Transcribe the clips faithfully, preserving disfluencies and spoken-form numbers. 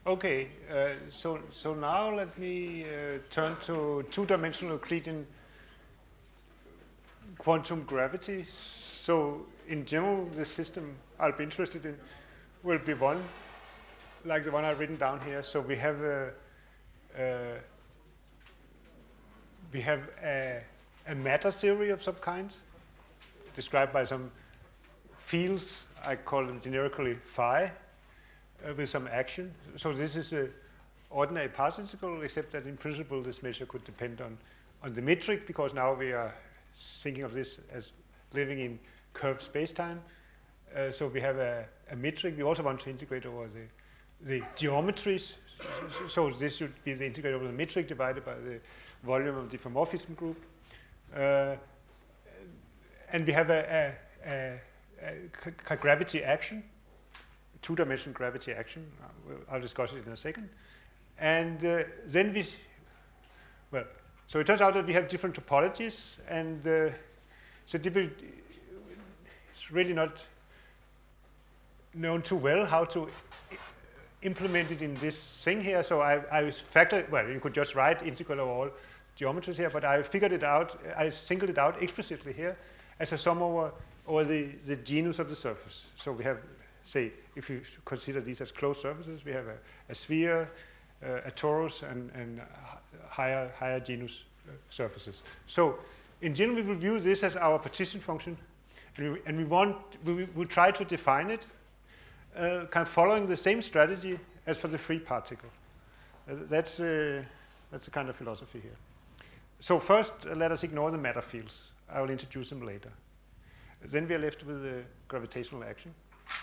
Okay, uh, so so now let me uh, turn to two-dimensional Euclidean quantum gravity. So in general, the system I'll be interested in will be one like the one I've written down here. So we have a, a we have a, a matter theory of some kind, described by some fields. I call them generically phi, uh, with some action. So this is a ordinary particle, except that in principle this measure could depend on, on the metric, because now we are thinking of this as living in curved space-time. Uh, so we have a, a metric. We also want to integrate over the, the geometries. So, so this should be the integrate over the metric divided by the volume of the diffeomorphism group. Uh, and we have a, a, a, a gravity action, two-dimensional gravity action. I'll discuss it in a second. And uh, then we, well, so it turns out that we have different topologies, and uh, so it's really not known too well how to implement it in this thing here. So I, I factored, well, you could just write integral of all geometries here, but I figured it out, I singled it out explicitly here as a sum over, over the, the genus of the surface. So we have, say, if you consider these as closed surfaces, we have a, a sphere, uh, a torus, and, and higher, higher genus uh, surfaces. So in general, we will view this as our partition function, and we, and we want, we will try to define it uh, kind of following the same strategy as for the free particle. Uh, that's, uh, that's the kind of philosophy here. So first, uh, let us ignore the matter fields. I will introduce them later. Then we are left with the gravitational action.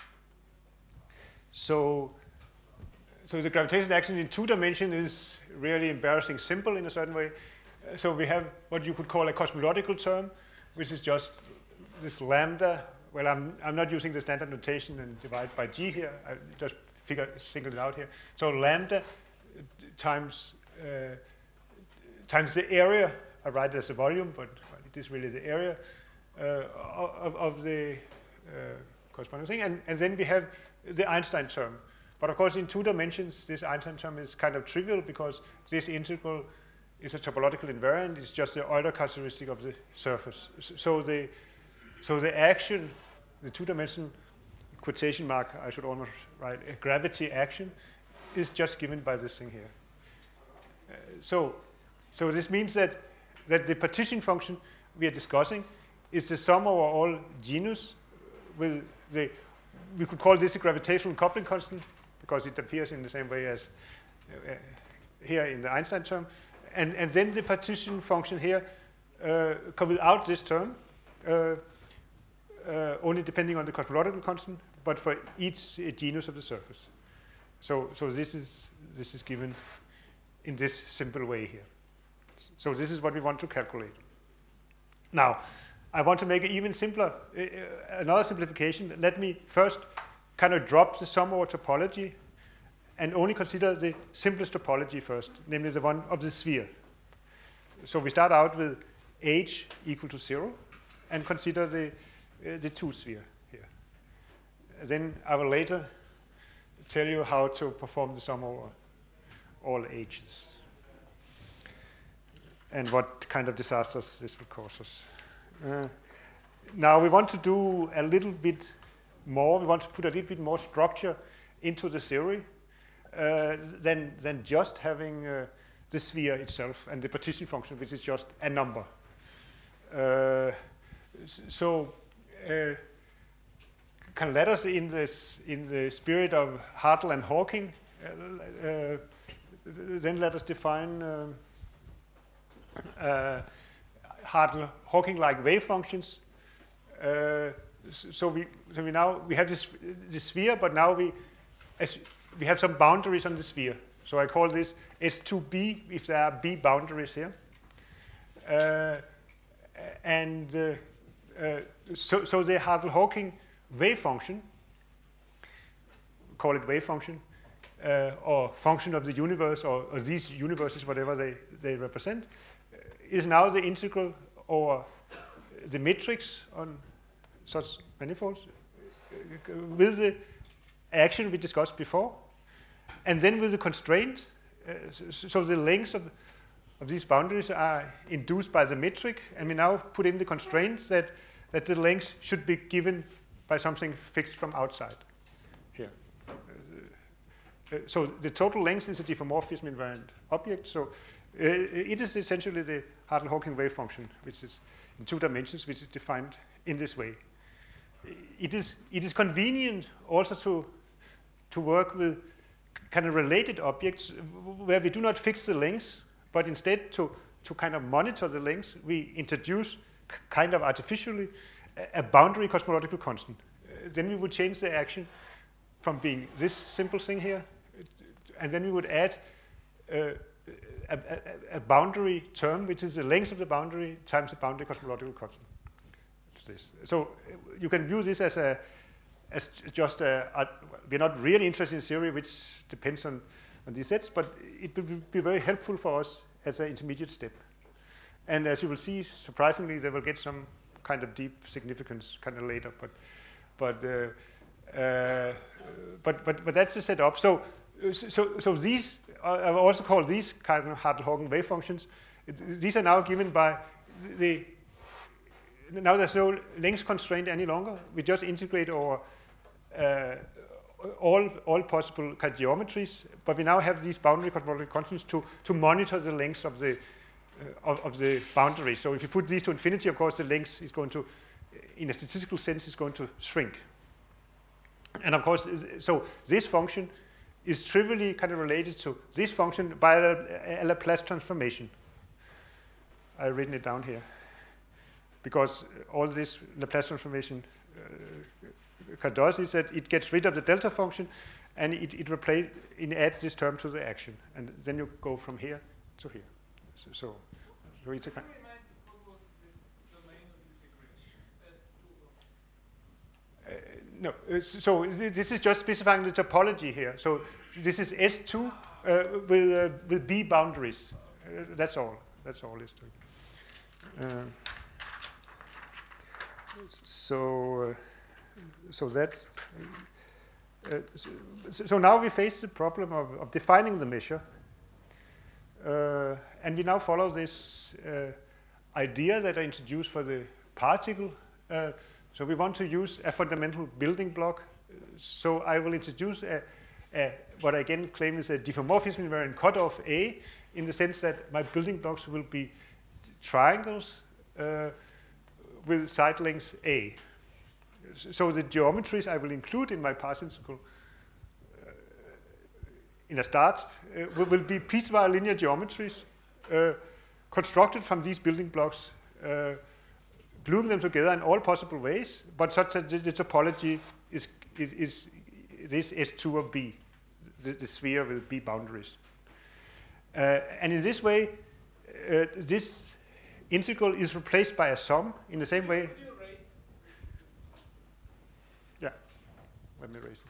So, so the gravitational action in two dimensions is really embarrassing simple in a certain way. Uh, so we have what you could call a cosmological term, which is just this lambda. Well, I'm, I'm not using the standard notation and divide by g here. I just figure, singled it out here. So lambda times, uh, times the area. I write it as a volume, but it is really the area uh, of, of the uh, corresponding thing. And, and then we have the Einstein term. But of course, in two dimensions, this Einstein term is kind of trivial because this integral is a topological invariant. It's just the Euler characteristic of the surface. So the, so the action, the two-dimensional quotation mark, I should almost write, a gravity action, is just given by this thing here. Uh, so, so this means that, that the partition function we are discussing is the sum over all genus with the, we could call this a gravitational coupling constant because it appears in the same way as uh, here in the Einstein term. And, and then the partition function here uh, come without this term, uh, uh, only depending on the cosmological constant, but for each uh, genus of the surface. So, so this is this is given in this simple way here. So this is what we want to calculate. Now, I want to make it even simpler. Uh, another simplification. Let me first kind of drop the sum over topology and only consider the simplest topology first, namely the one of the sphere. So we start out with h equal to zero and consider the, uh, the two sphere here. Then I will later tell you how to perform the sum over all h's and what kind of disasters this will cause us. Uh, now we want to do a little bit more. We want to put a little bit more structure into the theory uh, than, than just having uh, the sphere itself and the partition function, which is just a number. Uh, so uh, can let us in this in the spirit of Hartle and Hawking, uh, uh, then let us define uh, uh, Hartle-Hawking-like wave functions. Uh, so we so we now we have this this sphere, but now we as we have some boundaries on the sphere. So I call this S two B if there are B boundaries here. Uh, and uh, uh, so so the Hartle-Hawking wave function, call it wave function, uh, or function of the universe, or, or these universes, whatever they they represent, is now the integral over the matrix on such manifolds with the action we discussed before. and then with the constraint, uh, so, so the lengths of, of these boundaries are induced by the metric, and we now put in the constraints that, that the lengths should be given by something fixed from outside here. Uh, uh, so the total length is a diffeomorphism invariant object, so uh, it is essentially the Hartle-Hawking wave function, which is in two dimensions, which is defined in this way. It is, it is convenient also to, to work with kind of related objects where we do not fix the lengths, but instead to, to kind of monitor the lengths, we introduce kind of artificially a, a boundary cosmological constant. Uh, then we would change the action from being this simple thing here, and then we would add uh, a, a, a boundary term, which is the length of the boundary times the boundary cosmological constant. This. So uh, you can view this as a as just a, a well, we're not really interested in theory, which depends on, on these sets, but it will be very helpful for us as an intermediate step. And as you will see, surprisingly, they will get some kind of deep significance kind of later. But but uh, uh, but but but that's the setup. So so so these uh, I also call these kind of Hartle-Hawking wave functions. It, these are now given by the. Now there's no length constraint any longer. We just integrate over uh, all, all possible kind of geometries, but we now have these boundary cosmological constants to, to monitor the length of the, uh, of, of the boundary. So if you put these to infinity, of course, the length is going to, in a statistical sense, is going to shrink. And of course, so this function is trivially kind of related to this function by a, a Laplace transformation. I've written it down here, because all this Laplace transformation uh, does is that it gets rid of the delta function, and it, it, replace, it adds this term to the action, and then you go from here to here. So, so, so it's a kind. What was this domain of integration? S two? Uh, no, uh, so th this is just specifying the topology here. So this is S two uh, with uh, with B boundaries. Uh, that's all. That's all it's doing. Uh, So, uh, so that's uh, so, so now we face the problem of, of defining the measure, uh, and we now follow this uh, idea that I introduced for the particle. Uh, so we want to use a fundamental building block. So I will introduce a, a, what I again claim is a diffeomorphism invariant cutoff A, in the sense that my building blocks will be triangles Uh, with side lengths A. So the geometries I will include in my path integral uh, in a start uh, will, will be piecewise linear geometries uh, constructed from these building blocks, uh, gluing them together in all possible ways, but such that the, the topology is, is, is this S two of B, the, the sphere with B boundaries. Uh, and in this way, uh, this integral is replaced by a sum in the same way. Yeah, let me raise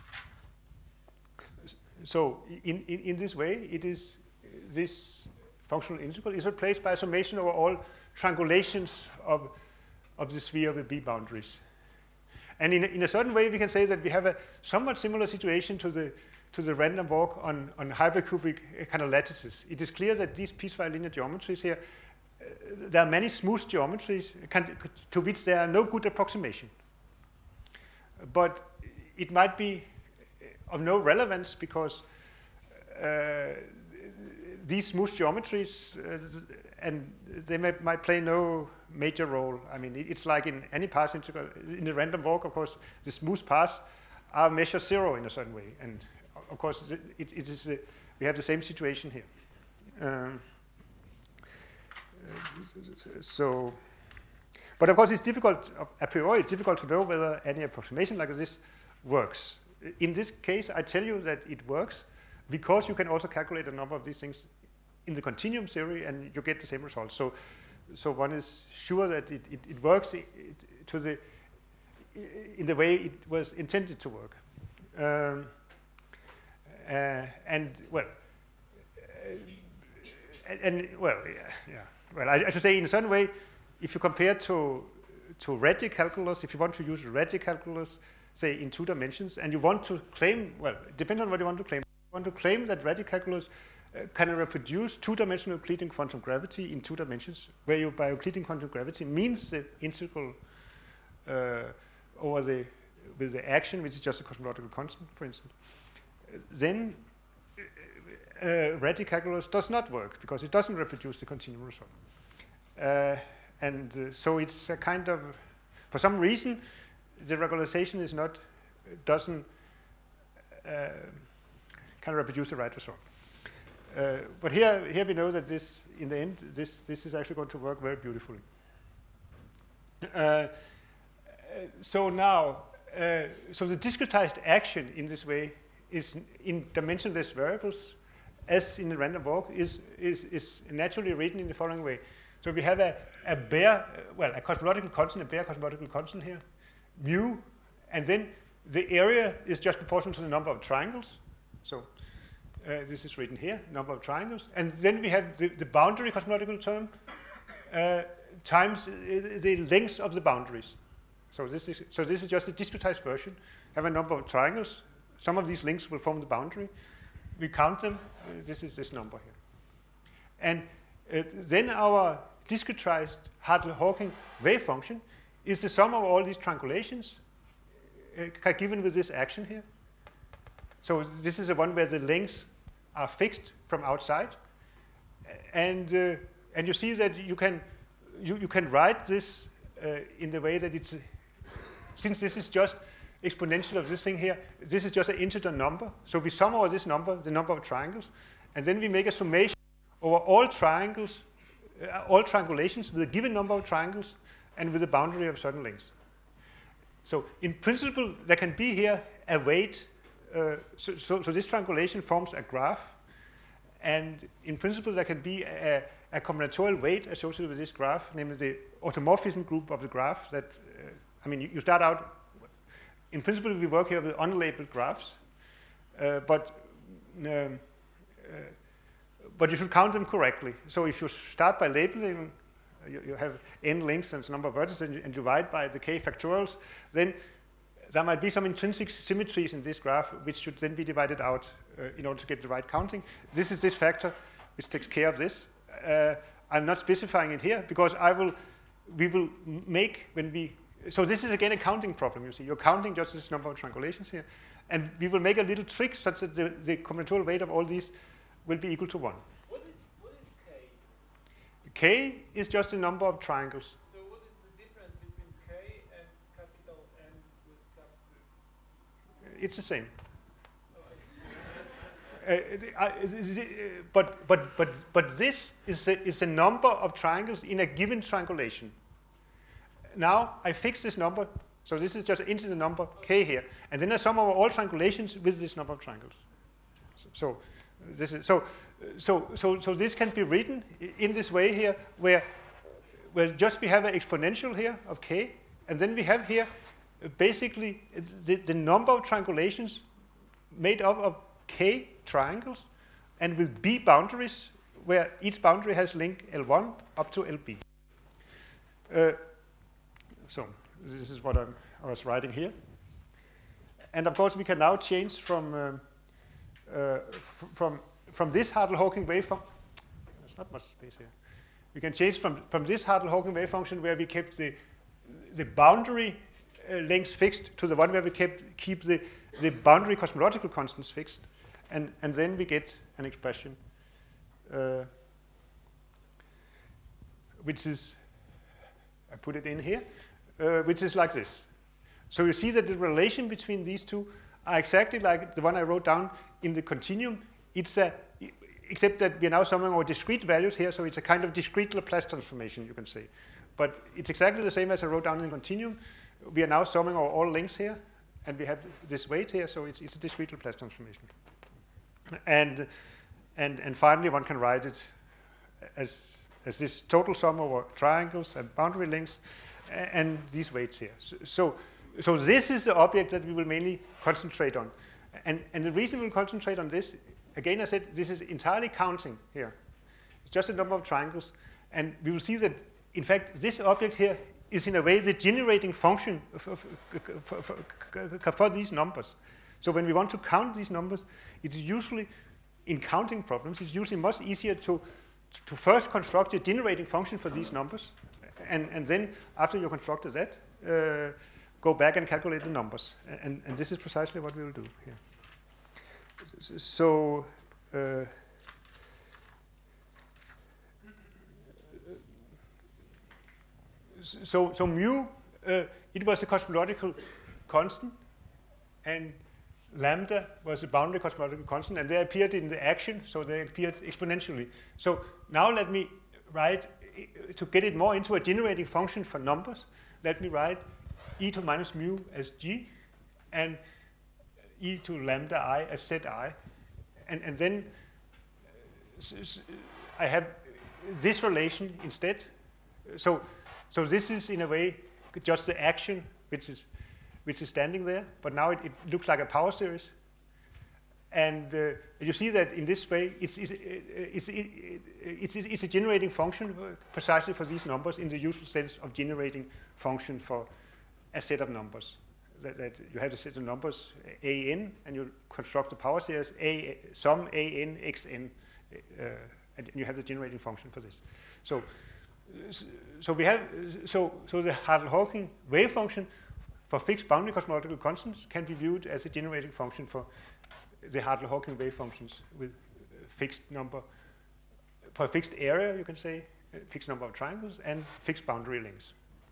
it. So in, in, in this way, it is this functional integral is replaced by a summation over all triangulations of, of the sphere with B boundaries. And in, in a certain way, we can say that we have a somewhat similar situation to the, to the random walk on, on hypercubic kind of lattices. It is clear that these piecewise linear geometries here, there are many smooth geometries can, to which there are no good approximation. But it might be of no relevance because uh, these smooth geometries, uh, and they may, might play no major role. I mean, it's like in any path integral. In the random walk, of course, the smooth paths are measure zero in a certain way. And of course, it, it is a, we have the same situation here. Um, So, but of course it's difficult, a priori it's difficult to know whether any approximation like this works. In this case, I tell you that it works because you can also calculate a number of these things in the continuum theory and you get the same results. So, so one is sure that it, it, it works it, to the, in the way it was intended to work. Um, uh, and, well, uh, and, and, well, yeah. yeah. Well, I, I should say in a certain way, if you compare to, to Regge calculus, if you want to use Regge calculus, say in two dimensions, and you want to claim, well, it depends on what you want to claim, want to claim that radicalculus uh, can reproduce two-dimensional Euclidean quantum gravity in two dimensions, where you by Euclidean quantum gravity means the integral uh, over the with the action, which is just a cosmological constant, for instance, then uh, radicalculus calculus does not work because it doesn't reproduce the continuum result. Uh, and uh, so it's a kind of, for some reason, the regularization is not, doesn't uh, can reproduce the right result. Uh, but here, here we know that this, in the end, this, this is actually going to work very beautifully. Uh, so now, uh, so the discretized action in this way is in dimensionless variables, as in the random walk, is, is, is naturally written in the following way. So we have a, a bare, well, a cosmological constant, a bare cosmological constant here, mu, and then the area is just proportional to the number of triangles. So uh, this is written here, number of triangles. And then we have the, the boundary cosmological term uh, times uh, the length of the boundaries. So this is, so this is just a discretized version. Have a number of triangles. Some of these links will form the boundary. We count them. Uh, this is this number here. And uh, then our discretized Hartle-Hawking wave function is the sum of all these triangulations uh, given with this action here. So this is the one where the lengths are fixed from outside. And, uh, and you see that you can, you, you can write this uh, in the way that it's, uh, since this is just exponential of this thing here, this is just an integer number. So we sum over this number, the number of triangles, and then we make a summation over all triangles, uh, all triangulations with a given number of triangles and with a boundary of certain lengths. So in principle, there can be here a weight. Uh, so, so, so this triangulation forms a graph, and in principle, there can be a, a combinatorial weight associated with this graph, namely the automorphism group of the graph. That uh, I mean, you, you start out. In principle, we work here with unlabeled graphs, uh, but um, uh, but you should count them correctly. So if you start by labeling, uh, you, you have n links and number of vertices, and you, and divide by the k factorials, then there might be some intrinsic symmetries in this graph, which should then be divided out uh, in order to get the right counting. This is this factor which takes care of this. Uh, I'm not specifying it here because I will, we will make when we. So this is again a counting problem. You see, you're counting just this number of triangulations here, and we will make a little trick such that the, the combinatorial weight of all these will be equal to one. What is what is k? K is just the number of triangles. So what is the difference between k and capital N with subscript? It's the same. Uh, uh, uh, but but but but this is the, is the number of triangles in a given triangulation. Now I fix this number, so this is just an integer number k here, and then I sum over all triangulations with this number of triangles. So, so this is so so so so this can be written in this way here, where where just we have an exponential here of k, and then we have here basically the, the number of triangulations made up of k triangles, and with b boundaries, where each boundary has link L one up to L B. Uh, so this is what I'm, I was writing here. And of course, we can now change from um, uh, from from this Hartle-Hawking wave function. There's not much space here. We can change from from this Hartle-Hawking wave function where we kept the the boundary uh, lengths fixed to the one where we kept keep the the boundary cosmological constants fixed, and and then we get an expression uh, which is, I put it in here, uh, which is like this. So you see that the relation between these two are exactly like the one I wrote down in the continuum. It's a, except that we are now summing our discrete values here, so it's a kind of discrete Laplace transformation, you can say. But it's exactly the same as I wrote down in the continuum. We are now summing our all lengths here, and we have this weight here, so it's, it's a discrete Laplace transformation. And, and, and finally, one can write it as, as this total sum over triangles and boundary lengths, and these weights here. So, so, so this is the object that we will mainly concentrate on. And, and the reason we will concentrate on this, again, I said this is entirely counting here. It's just a number of triangles. And we will see that, in fact, this object here is in a way the generating function for, for, for, for these numbers. So when we want to count these numbers, it's usually, in counting problems, it's usually much easier to, to first construct a generating function for these numbers, and, and then after you constructed that, uh, go back and calculate the numbers. And, and this is precisely what we will do here. So, uh, so, so mu, uh, it was a cosmological constant, and lambda was a boundary cosmological constant, and they appeared in the action, so they appeared exponentially. So now let me write, to get it more into a generating function for numbers, let me write e to minus mu as g, and e to lambda I as zi. And, and then I have this relation instead. So, so this is in a way just the action which is, which is standing there, but now it, it looks like a power series. And uh, you see that in this way, it's, it's, it's, it's, it's a generating function precisely for these numbers in the usual sense of generating function for a set of numbers. That, that you have a set of numbers a n, and you construct the power series a sum a n x n, uh, and you have the generating function for this. So, so we have so so the Hartle-Hawking wave function for fixed boundary cosmological constants can be viewed as a generating function for the Hartle-Hawking wave functions with fixed number for a fixed area, you can say, a fixed number of triangles and fixed boundary lengths.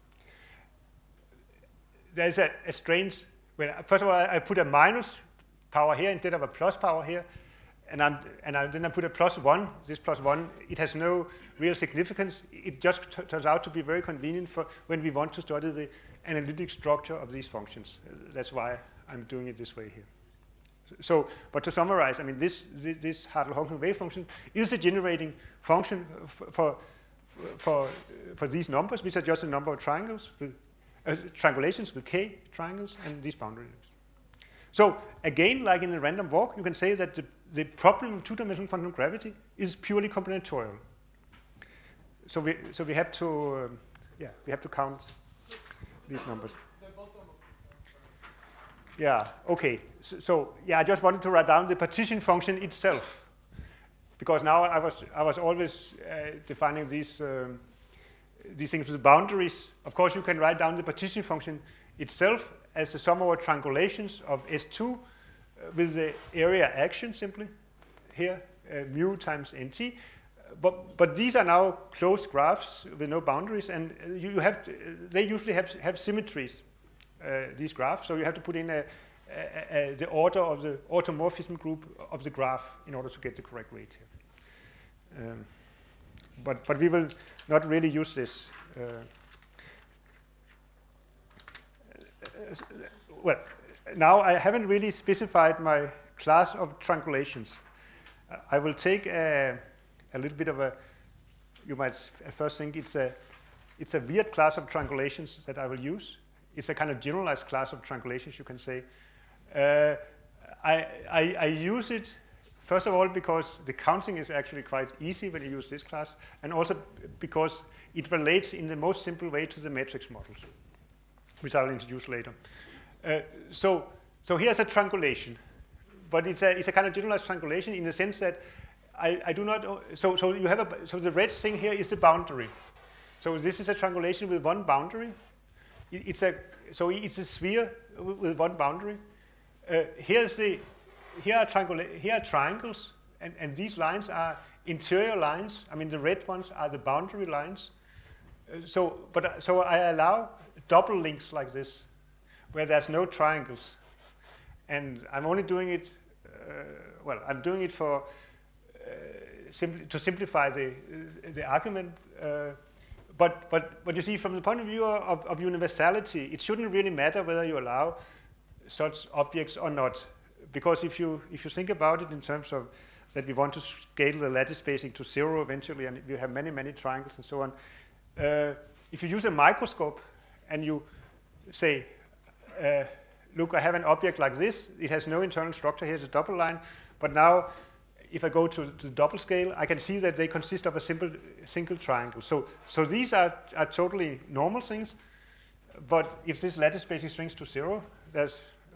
There's a, a strange, well, first of all, I, I put a minus power here instead of a plus power here, and, I'm, and I, then I put a plus one. This plus one, it has no real significance. It just t turns out to be very convenient for when we want to study the analytic structure of these functions. Uh, that's why I'm doing it this way here. So, but to summarize, I mean, this, this, this Hartle-Hawking wave function is a generating function for, for, for, for these numbers, which are just a number of triangles with Uh, triangulations with k triangles and these boundary layers. So again, like in the random walk, you can say that the, the problem of two-dimensional quantum gravity is purely combinatorial. So we so we have to um, yeah we have to count these numbers. Yeah. Okay. So, so yeah, I just wanted to write down the partition function itself, because now I was I was always uh, defining these. Um, these things with boundaries. Of course, you can write down the partition function itself as the sum over triangulations of S two uh, with the area action simply here, uh, mu times nt. Uh, but, but these are now closed graphs with no boundaries, and uh, you have to, uh, they usually have, have symmetries, uh, these graphs, so you have to put in a, a, a, the order of the automorphism group of the graph in order to get the correct weight here. Um, But, but we will not really use this. Uh, well, now I haven't really specified my class of triangulations. Uh, I will take a, a little bit of a, you might at first think it's a, it's a weird class of triangulations that I will use. It's a kind of generalized class of triangulations, you can say. Uh, I, I, I use it first of all, because the counting is actually quite easy when you use this class, and also because it relates in the most simple way to the matrix models, which I'll introduce later. Uh, so, so here's a triangulation, but it's a, it's a kind of generalized triangulation in the sense that I, I do not. So, so you have a. So the red thing here is the boundary. So this is a triangulation with one boundary. It, it's a. So it's a sphere with one boundary. Uh, here's the. Here are, here are triangles, and, and these lines are interior lines. I mean, the red ones are the boundary lines. Uh, so, but uh, so I allow double links like this, where there's no triangles, and I'm only doing it. Uh, well, I'm doing it for uh, simply to simplify the uh, the argument. Uh, but but but you see, from the point of view of, of universality, it shouldn't really matter whether you allow such objects or not. Because if you if you think about it in terms of that we want to scale the lattice spacing to zero eventually, and we have many many triangles and so on, uh, if you use a microscope and you say, uh, look, I have an object like this. It has no internal structure. Here's a double line, but now if I go to, to the double scale, I can see that they consist of a simple single triangle. So so these are are totally normal things. But if this lattice spacing shrinks to zero, there's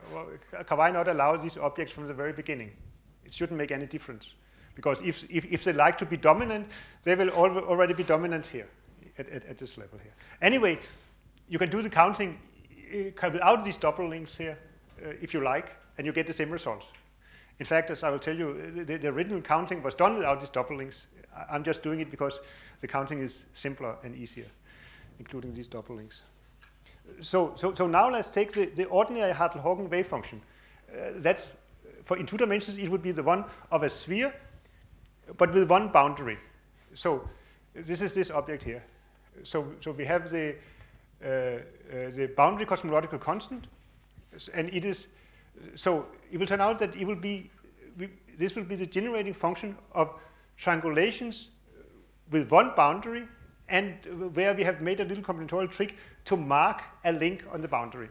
well, can I not allow these objects from the very beginning? It shouldn't make any difference. Because if, if, if they like to be dominant, they will al already be dominant here, at, at, at this level here. Anyway, you can do the counting uh, without these double links here, uh, if you like, and you get the same results. In fact, as I will tell you, the, the original counting was done without these double links. I'm just doing it because the counting is simpler and easier, including these double links. So, so, so now let's take the, the ordinary Hartle-Hawken wave function. Uh, that's, for in two dimensions, it would be the one of a sphere, but with one boundary. So this is this object here. So, so we have the, uh, uh, the boundary cosmological constant, and it is, so it will turn out that it will be, we, this will be the generating function of triangulations with one boundary, and where we have made a little combinatorial trick to mark a link on the boundary.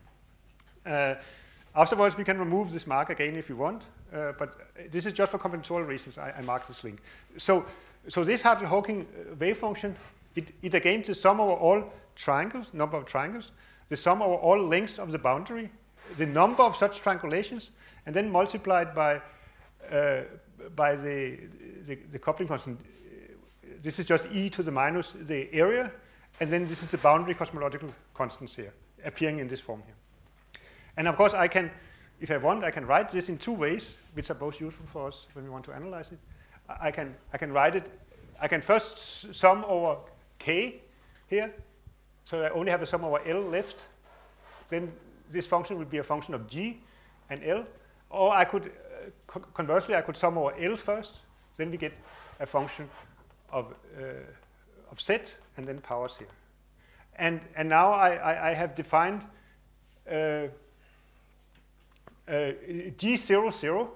Uh, afterwards, we can remove this mark again if you want, uh, but this is just for combinatorial reasons. I, I mark this link. So, so this Hartle-Hawken wave function, it, it again is the sum over all triangles, number of triangles, the sum over all lengths of the boundary, the number of such triangulations, and then multiplied by uh, by the, the the coupling constant. This is just e to the minus the area, and then this is the boundary cosmological constants here, appearing in this form here. And of course, I can, if I want, I can write this in two ways, which are both useful for us when we want to analyze it. I can, I can write it, I can first sum over k here, so I only have a sum over L left. Then this function would be a function of g and L. Or I could, uh, co conversely, I could sum over L first, then we get a function of, uh, of z, and then powers here. And, and now I, I, I have defined uh, uh, G zero, zero,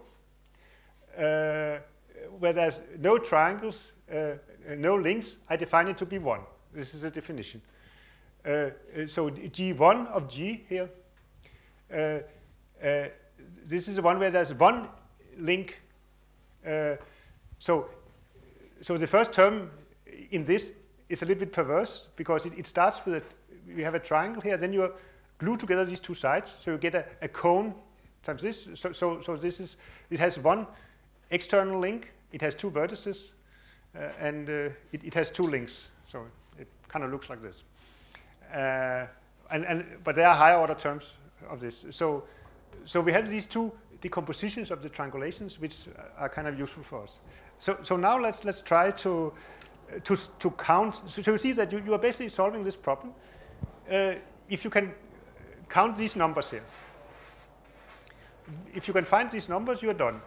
uh, where there's no triangles, uh, no links. I define it to be one. This is a definition. Uh, so G one of G here, uh, uh, this is the one where there's one link. Uh, so, so the first term in this is a little bit perverse because it, it starts with a, you have a triangle here, then you glue together these two sides, so you get a, a cone times this. So, so, so this is, it has one external link, it has two vertices, uh, and uh, it, it has two links. So it kind of looks like this. Uh, and, and, but there are higher order terms of this. So, so we have these two decompositions of the triangulations, which are kind of useful for us. So, so now let's let's try to to to count. So, so you see that you, you are basically solving this problem. Uh, if you can count these numbers here, if you can find these numbers, you are done.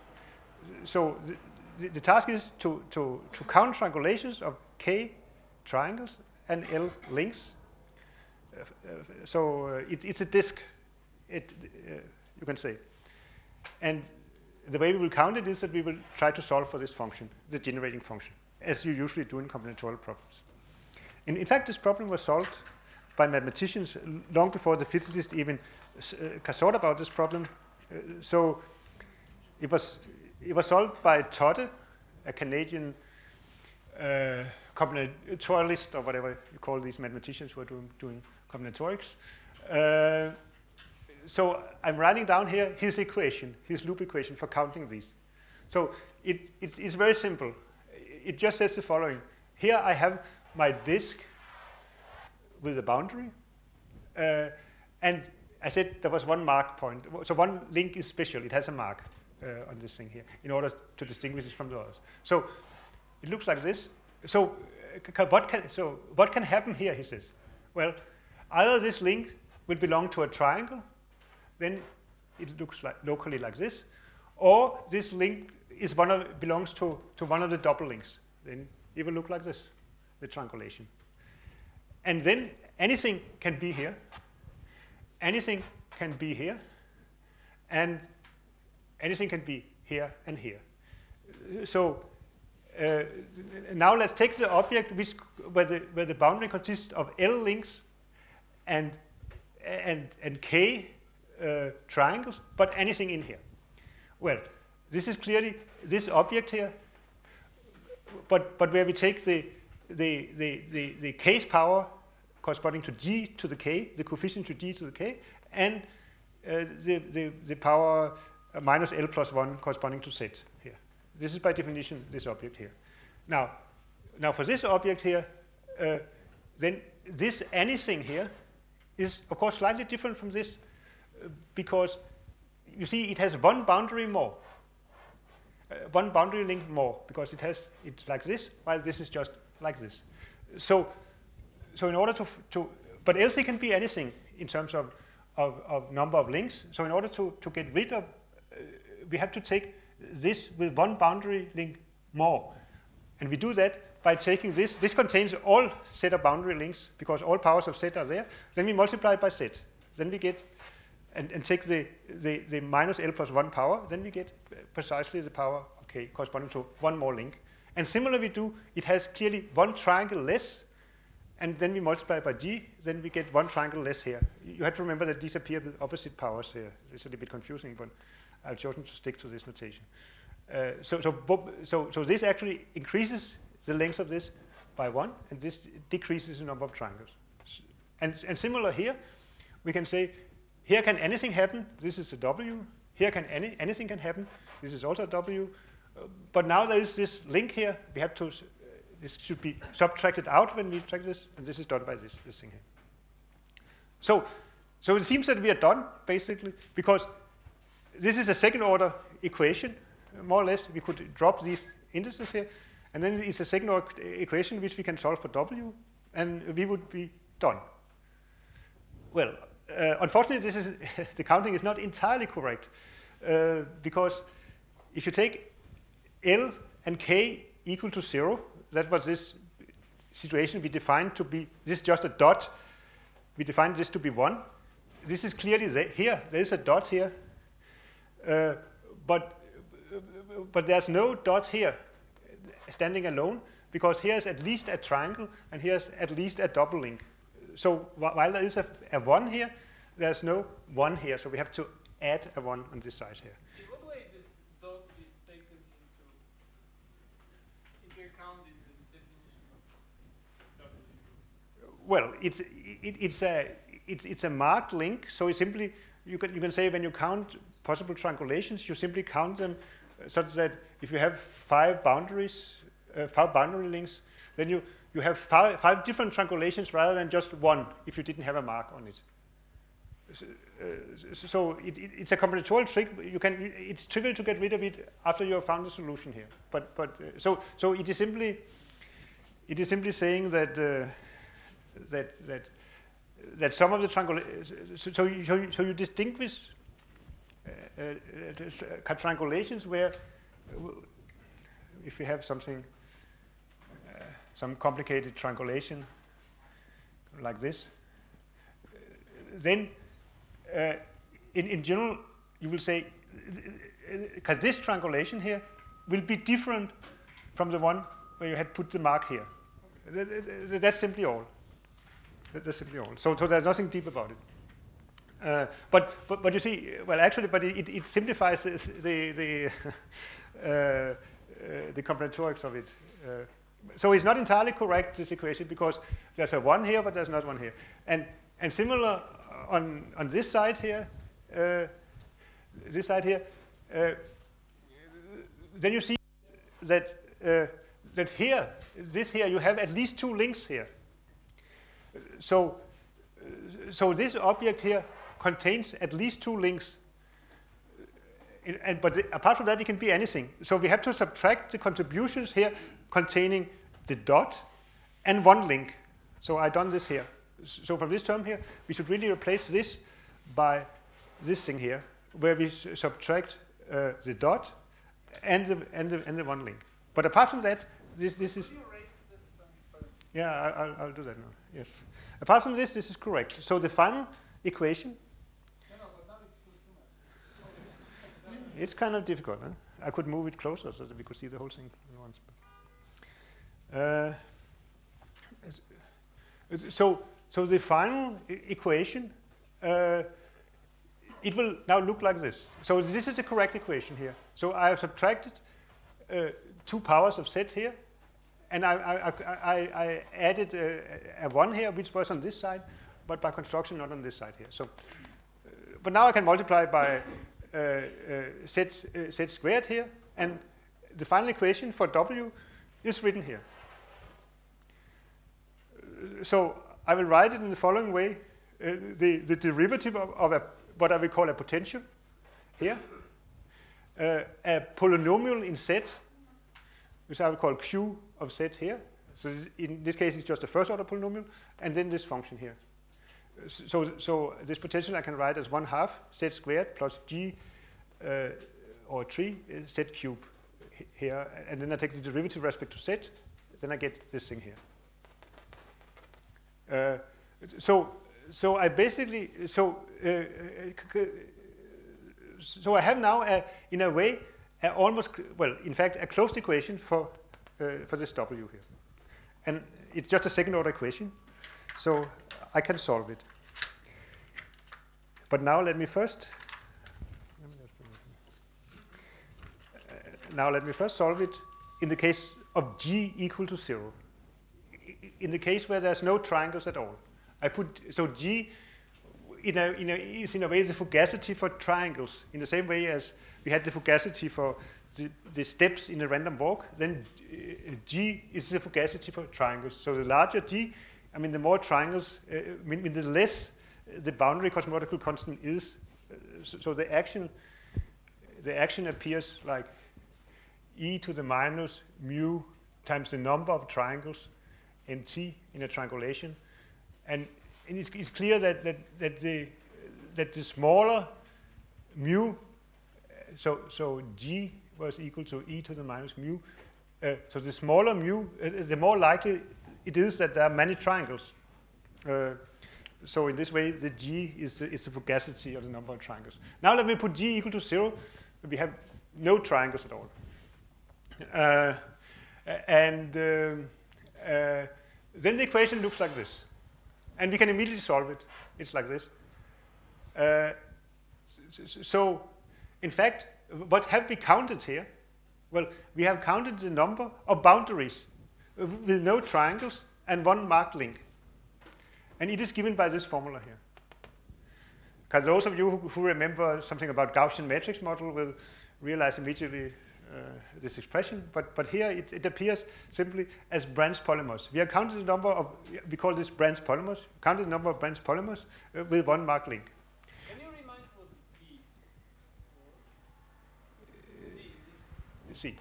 So the, the, the task is to to to count triangulations of k triangles and L links. Uh, uh, so uh, it, it's a disk, it, uh, you can say. And the way we will count it is that we will try to solve for this function, the generating function, as you usually do in combinatorial problems. In, in fact, this problem was solved by mathematicians long before the physicists even uh, thought about this problem. Uh, so it was, it was solved by Todde, a Canadian uh, combinatorialist, or whatever you call these mathematicians who are doing, doing combinatorics. Uh, so I'm writing down here his equation, his loop equation for counting these. So it, it's, it's very simple. It just says the following. Here I have my disk with a boundary. Uh, and I said there was one mark point. So one link is special. It has a mark uh, on this thing here in order to distinguish it from the others. So it looks like this. So, uh, what can, so what can happen here, he says? Well, either this link will belong to a triangle, then it looks like locally like this, or this link is one of, belongs to, to one of the double links. Then it will look like this, the triangulation. And then anything can be here, anything can be here, and anything can be here and here. So uh, now let's take the object which, where, the, where the boundary consists of L links and, and, and K uh, triangles, but anything in here. Well, this is clearly this object here, but, but where we take the, the, the, the, the K's power corresponding to G to the K, the coefficient to G to the K, and uh, the, the, the power uh, minus L plus one corresponding to Z here. This is by definition this object here. Now, now for this object here, uh, then this anything here is of course slightly different from this uh, because you see it has one boundary more, uh, one boundary link more because it has it's like this, while this is just like this. So, so in order to to but else it can be anything in terms of of, of number of links. So in order to to get rid of, uh, we have to take this with one boundary link more, and we do that by taking this. This contains all set of boundary links because all powers of Z are there. Then we multiply it by Z. Then we get, and, and take the, the, the minus L plus one power, then we get precisely the power, okay, corresponding to one more link. And similarly we do, it has clearly one triangle less, and then we multiply by G, then we get one triangle less here. You have to remember that these appear with opposite powers here. It's a little bit confusing, but I've chosen to stick to this notation. Uh, so, so, so, so this actually increases the length of this by one, and this decreases the number of triangles. And, and similar here, we can say, here can anything happen, this is a W, here can any, anything can happen, this is also a W, uh, but now there is this link here, we have to, uh, this should be subtracted out when we subtract this, and this is done by this, this thing here. So, so it seems that we are done, basically, because this is a second order equation, more or less. We could drop these indices here, and then it's a second order equation which we can solve for W, and we would be done. Well, uh, unfortunately, this is the counting is not entirely correct, uh, because if you take L and K equal to zero, that was this situation we defined to be, this is just a dot, we defined this to be one. This is clearly the, here, there is a dot here, uh, but, but there's no dot here standing alone, because here's at least a triangle, and here's at least a double link. So wh while there is a, a one here, there's no one here, so we have to add a one on this side here. In what way this dot is taken into, into account in this definition of W? Well, it's, it, it's, a, it's, it's a marked link, so it's simply, you can, you can say when you count possible triangulations, you simply count them such that if you have five boundaries, uh, five boundary links, then you, you have five, five different triangulations rather than just one if you didn't have a mark on it. So, uh, so it, it, it's a combinatorial trick. You can, it's trivial to get rid of it after you have found the solution here. But, but uh, so, so it is simply, it is simply saying that uh, that that that some of the triangulations. So, so, you, so, you, so you distinguish uh, uh, triangulations where, if we have something, uh, some complicated triangulation like this, uh, then uh, in, in general you will say, because uh, this triangulation here will be different from the one where you had put the mark here. Okay. That's simply all. That's simply all. So, so there's nothing deep about it. Uh, but, but, but you see, well, actually, but it, it simplifies the the the, uh, uh, the combinatorics of it. Uh, so it's not entirely correct, this equation, because there's a one here, but there's not one here. And and similar on on this side here, uh, this side here, uh, then you see that uh, that here, this here, you have at least two links here. So so this object here contains at least two links, in, and, but the, apart from that, it can be anything. So we have to subtract the contributions here containing the dot and one link. So I've done this here. So from this term here, we should really replace this by this thing here, where we subtract uh, the dot and the, and, the, and the one link. But apart from that, this, this is... Yeah, I, I'll, I'll do that now, yes. Apart from this, this is correct. So the final equation, it's kind of difficult. Huh? I could move it closer so that we could see the whole thing at once. Uh, so, so the final e equation, uh, it will now look like this. So this is the correct equation here. So I have subtracted uh, two powers of Z here, and I, I, I, I added a, a one here, which was on this side, but by construction not on this side here. So uh, but now I can multiply by uh, uh, z, uh, z squared here, and the final equation for W is written here. Uh, so I will write it in the following way. Uh, the, the derivative of, of a, what I will call a potential here, uh, a polynomial in Z, which I will call Q of Z here. So this, in this case, it's just a first order polynomial, and then this function here. So, so this potential I can write as one half Z squared plus G uh, or three uh, Z cube here, and then I take the derivative with respect to Z, then I get this thing here. Uh, so, so I basically, so, uh, so I have now, a, in a way, a almost, well, in fact, a closed equation for, uh, for this W here. And it's just a second order equation, so I can solve it. But now let me first, uh, now let me first solve it in the case of G equal to zero. In the case where there's no triangles at all. I put, so G in a, in a, is in a way the fugacity for triangles, in the same way as we had the fugacity for the, the steps in a random walk, then uh, G is the fugacity for triangles. So the larger G, I mean, the more triangles, uh, I mean, the less the boundary cosmological constant is. Uh, so, so the action, the action appears like e to the minus mu times the number of triangles in T in a triangulation, and, and it's, it's clear that that that the that the smaller mu, so so G was equal to e to the minus mu. Uh, so the smaller mu, uh, the more likely it is that there are many triangles. Uh, so in this way, the G is the, is the fugacity of the number of triangles. Now let me put G equal to zero. We have no triangles at all. Uh, and uh, uh, then the equation looks like this. And we can immediately solve it. It's like this. Uh, so, in fact, what have we counted here? Well, we have counted the number of boundaries with no triangles and one marked link. And it is given by this formula here. Because those of you who, who remember something about Gaussian matrix model will realize immediately uh, this expression. But, but here it, it appears simply as branch polymers. We have counted the number of, we call this branch polymers, counted the number of branch polymers uh, with one marked link. Can you remind what Z was? C.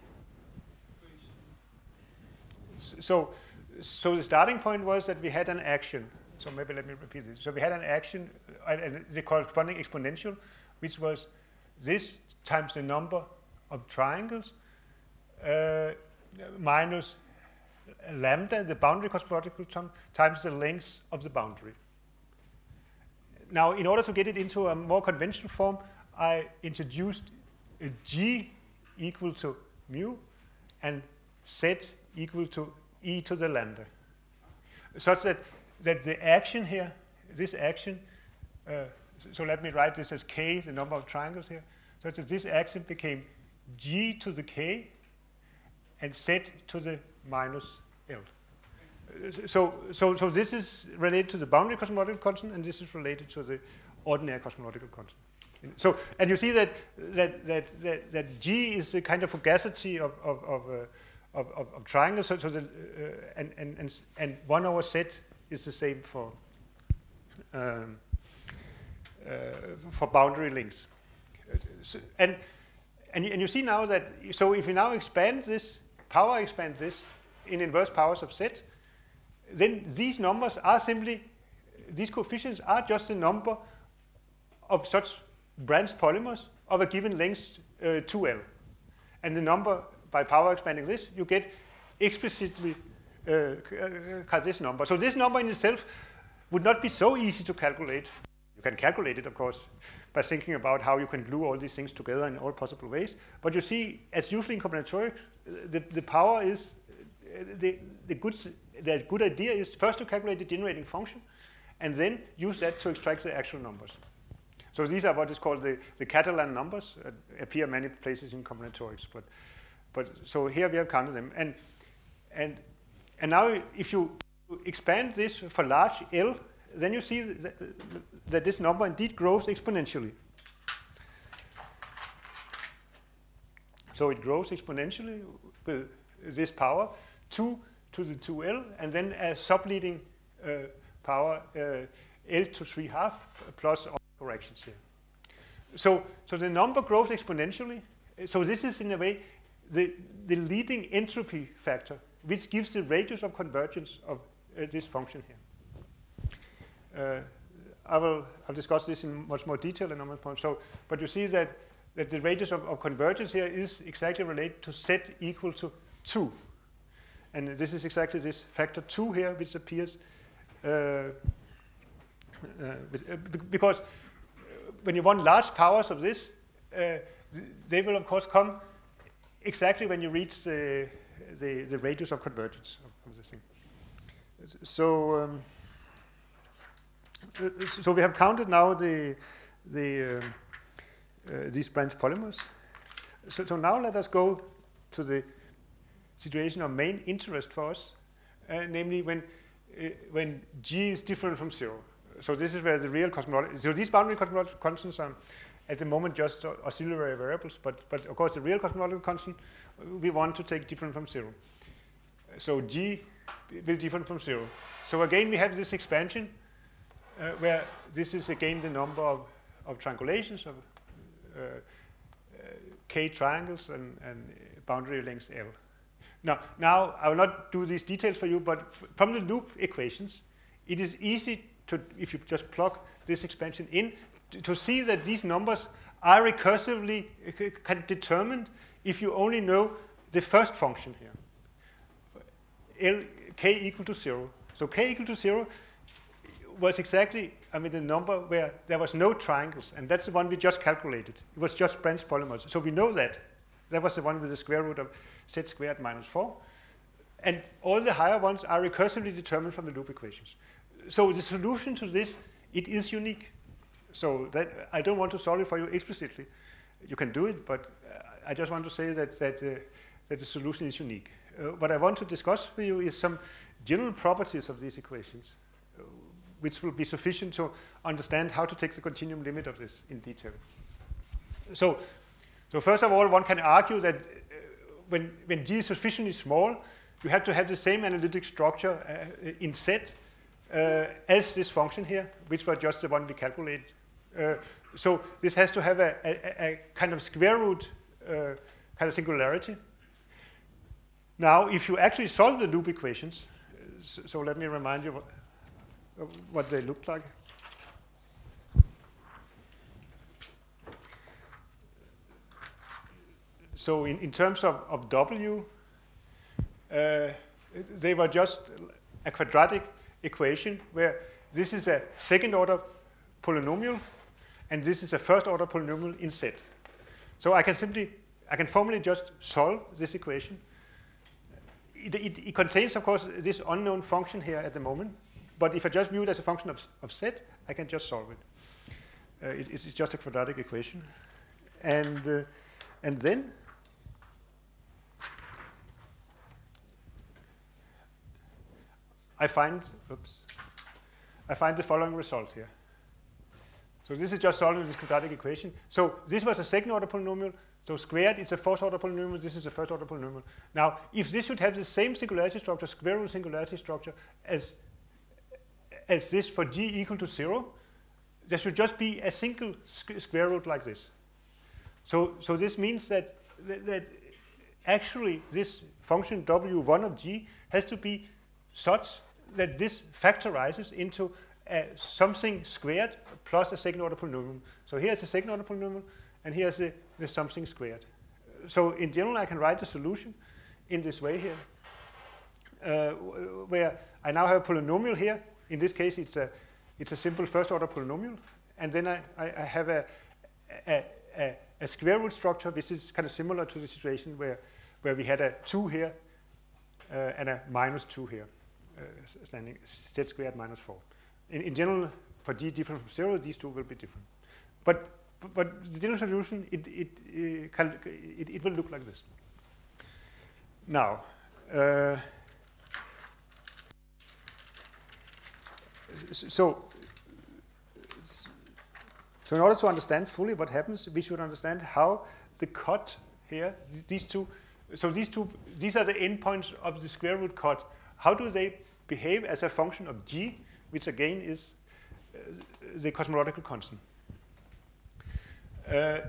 So, so the starting point was that we had an action. So maybe let me repeat this. So we had an action, uh, and the corresponding exponential, which was this times the number of triangles uh, minus lambda, the boundary cosmological sum, times the length of the boundary. Now, in order to get it into a more conventional form, I introduced a G equal to mu and Z equal to e to the lambda, such that, that the action here, this action, uh, so, so let me write this as k, the number of triangles here, such that this action became G to the k and Z to the minus L. So, so, so this is related to the boundary cosmological constant, and this is related to the ordinary cosmological constant. So, and you see that that that that, that G is the kind of fugacity of of of, uh, of, of, of triangles. So, so the, uh, and and and and one over Z is the same for um, uh, for boundary links. So, and and you, and you see now that, so if we now expand this, power expand this in inverse powers of Z, then these numbers are simply, these coefficients are just the number of such branch polymers of a given length uh, two L. And the number, by power expanding this, you get explicitly uh, uh, this number. So this number in itself would not be so easy to calculate. You can calculate it, of course, by thinking about how you can glue all these things together in all possible ways. But you see, as usually in combinatorics, the, the power is, uh, the, the, good, the good idea is first to calculate the generating function, and then use that to extract the actual numbers. So these are what is called the, the Catalan numbers, uh, appear many places in combinatorics. But, but so here we have counted them. And, and, and now if you expand this for large L then you see that, that this number indeed grows exponentially. So it grows exponentially with this power, two to the two L, and then a subleading uh, power uh, L to three half plus all corrections here. So, so the number grows exponentially. So this is in a way the, the leading entropy factor, which gives the radius of convergence of uh, this function here. Uh, I will I'll discuss this in much more detail in a moment. So, but you see that, that the radius of, of convergence here is exactly related to z equal to two. And this is exactly this factor two here, which appears uh, uh, with, uh, because when you want large powers of this, uh, they will of course come exactly when you reach the, the, the radius of convergence of, of this thing. So, um, uh, so we have counted now the, the, um, uh, these branch polymers. So, so now let us go to the situation of main interest for us, uh, namely when, uh, when G is different from zero. So this is where the real cosmology, so these boundary cosmological constants are at the moment just auxiliary variables, but, but of course the real cosmological constant we want to take different from zero. So G will different from zero. So again we have this expansion uh, where this is again the number of, of triangulations of uh, uh, K triangles and, and boundary length L. Now, now I will not do these details for you, but from the loop equations, it is easy to, if you just plug this expansion in, to, to see that these numbers are recursively uh, determined if you only know the first function here, L, k equal to zero. So k equal to zero was exactly, I mean, the number where there was no triangles, and that's the one we just calculated. It was just branch polymers. So we know that. That was the one with the square root of z squared minus four. And all the higher ones are recursively determined from the loop equations. So the solution to this, it is unique. So that I don't want to solve it for you explicitly. You can do it, but uh, I just want to say that, that, uh, that the solution is unique. Uh, what I want to discuss with you is some general properties of these equations, uh, which will be sufficient to understand how to take the continuum limit of this in detail. So, so first of all, one can argue that uh, when, when G is sufficiently small, you have to have the same analytic structure uh, in Z uh, as this function here, which was just the one we calculated. Uh, so this has to have a, a, a kind of square root uh, kind of singularity. Now, if you actually solve the loop equations, uh, so, so let me remind you what, uh, what they look like. So in, in terms of, of W, uh, they were just a quadratic equation where this is a second order polynomial and this is a first order polynomial in Z. So I can simply, I can formally just solve this equation. It, it, it contains, of course, this unknown function here at the moment, but if I just view it as a function of, of Z, I can just solve it. Uh, it it's just a quadratic equation. And, uh, and then I find, oops, I find the following result here. So this is just solving this quadratic equation. So this was a second order polynomial. So squared is a fourth order polynomial. This is a first order polynomial. Now, if this should have the same singularity structure, square root singularity structure, as, as this for G equal to zero, there should just be a single squ square root like this. So, so this means that, that, that actually this function W one of G has to be such that this factorizes into uh, something squared plus a second order polynomial. So here's the second order polynomial, and here's the, the something squared. So in general, I can write the solution in this way here, uh, where I now have a polynomial here. In this case, it's a, it's a simple first order polynomial, and then I, I, I have a, a, a, a square root structure, which is kind of similar to the situation where, where we had a two here uh, and a minus two here. Uh, standing Z squared minus four. In, in general, for G different from zero, these two will be different. But, but the general solution, it, it, uh, it, it will look like this. Now, uh, so, so in order to understand fully what happens, we should understand how the cut here, th these two, so these two, these are the endpoints of the square root cut. How do they behave as a function of g, which again is uh, the cosmological constant? Uh,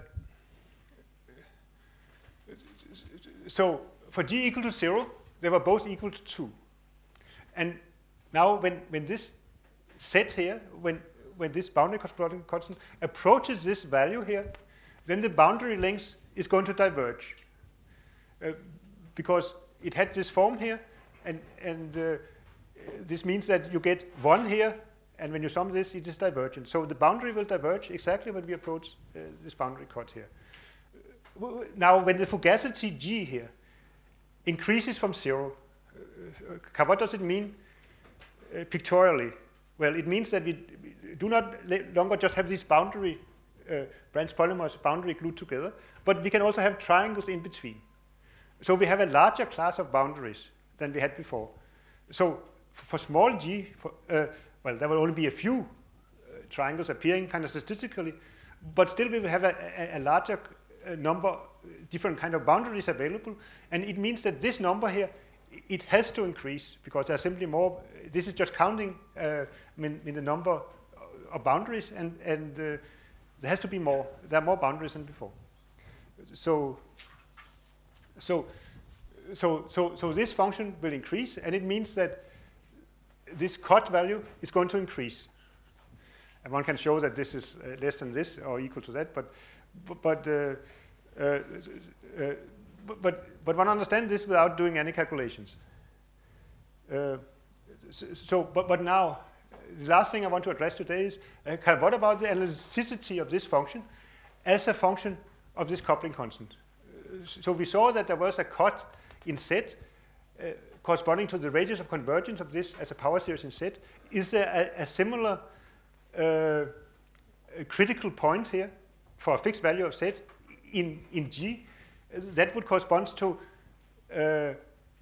so for g equal to zero, they were both equal to two. And now when, when this set here, when, when this boundary cosmological constant approaches this value here, then the boundary length is going to diverge. Uh, because it had this form here, and, and uh, this means that you get one here, and when you sum this, it is divergent. So the boundary will diverge exactly when we approach uh, this boundary cut here. Uh, now, when the fugacity g here increases from zero, uh, what does it mean uh, pictorially? Well, it means that we do not longer just have these boundary uh, branch polymers, boundary glued together, but we can also have triangles in between. So we have a larger class of boundaries than we had before. So for small g, for, uh, well, there will only be a few uh, triangles appearing kind of statistically, but still we will have a, a, a larger uh, number, different kind of boundaries available. And it means that this number here, it has to increase because there are simply more. This is just counting uh, in, in the number of boundaries, and, and uh, there has to be more. There are more boundaries than before. So, so, so, so, so this function will increase, and it means that this cut value is going to increase. And one can show that this is uh, less than this or equal to that, but, but, uh, uh, uh, but, but one understands this without doing any calculations. Uh, so, but, but now, the last thing I want to address today is, uh, what about the elasticity of this function as a function of this coupling constant? Uh, so we saw that there was a cut in Z uh, corresponding to the radius of convergence of this as a power series in Z. Is there a, a similar uh, a critical point here for a fixed value of Z in, in G uh, that would correspond to uh,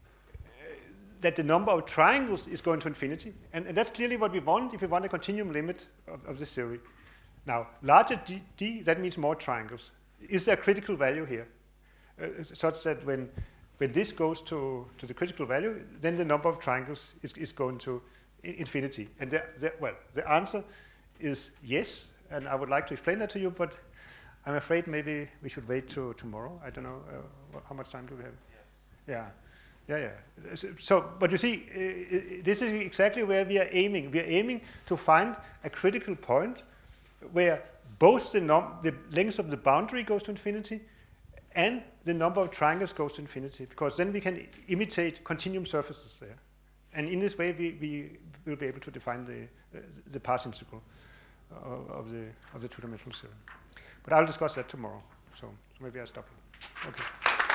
that the number of triangles is going to infinity? And, and that's clearly what we want if we want a continuum limit of, of this theory. Now, larger d, d, that means more triangles. Is there a critical value here? Uh, such that when, when this goes to, to the critical value, then the number of triangles is, is going to infinity. And the, the, well, the answer is yes, and I would like to explain that to you, but I'm afraid maybe we should wait to tomorrow. I don't know, uh, how much time do we have? Yeah. Yeah, yeah. So, but you see, uh, this is exactly where we are aiming. We are aiming to find a critical point where both the, num the length of the boundary goes to infinity and the number of triangles goes to infinity, because then we can imitate continuum surfaces there. And in this way, we, we will be able to define the, uh, the path integral of, of the, of the two-dimensional theorem. But I'll discuss that tomorrow, so, so maybe I'll stop here. Okay.